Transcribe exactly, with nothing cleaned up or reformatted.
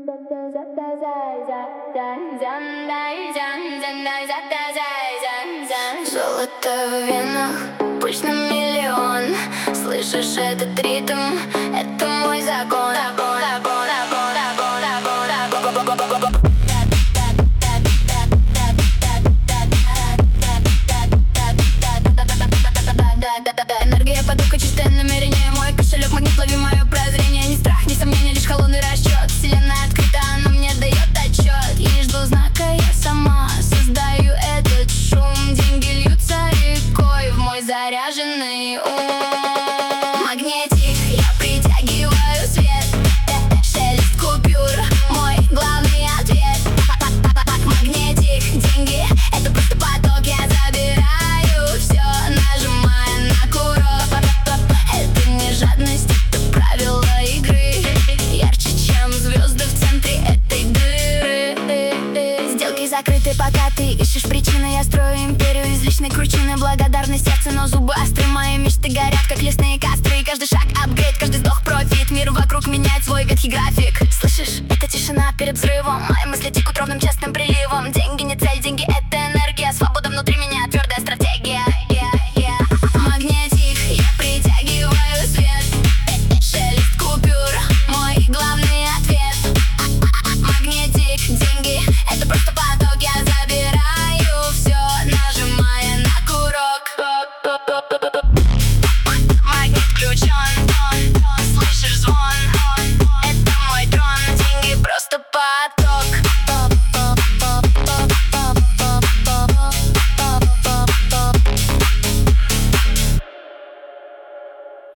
Золото в венах, пусть на миллион. Слышишь этот ритм? Это мой закон. Закон, закон, закон, закон, закон, закон. Энергия потока, чистое намерение. Мой кошелек, магнит, лови мое прозрение. Не страх, не сомнение, лишь холодный расчет. Вселенная открыта, она мне дает отчет. И не жду знака, я сама создаю этот шум. Деньги льются рекой в мой заряженный ум. Магнетик, я притягиваю свет. Шелест купюр, мой главный ответ. Магнетик, деньги, это просто поток. Я забираю все, нажимая на курок. Это не жадность, это правила игры. Ярче, чем звезды в центре этой дыры. Сделки закрыты, пока ты ищешь причины. Я строю империю из личной кручины. Благодарность сердце, но зубы остры. Мои мечты горят, как лесные костры. И каждый шаг апгрейд, каждый вздох профит. Мир вокруг меняет свой ветхий график. Слышишь? Это тишина перед взрывом. Мои мысли текут ровным частым приемом.